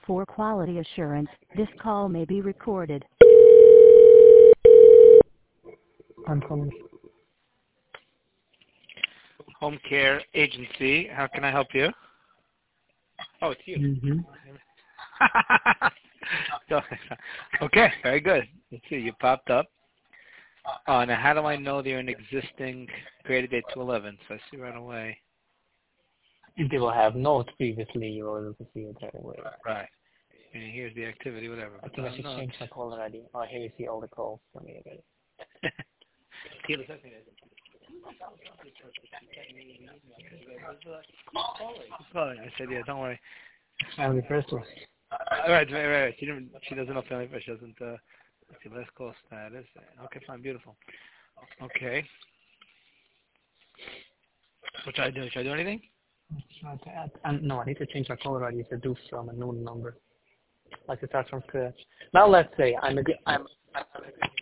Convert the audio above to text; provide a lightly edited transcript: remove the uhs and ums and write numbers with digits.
For quality assurance, this call may be recorded. I'm calling. Home Care Agency. How can I help you? Oh, it's you. Mm-hmm. Okay, very good. Let's see, you popped up. Now how do I know they're an existing created date 211? So I see right away. If they will have notes previously, you will able to see it right away. Right. And here's the activity, whatever. I think I should change my call already. Oh, here you see all the calls from me already. I said, yeah, don't worry. I'm the first one. Right. She doesn't know family first. She doesn't, let's see, last call status. Okay, fine, beautiful. Okay. What should I do? Should I do anything? Try to add. No, I need to change my call already to do from a known number. Like to start from scratch. Now let's say I'm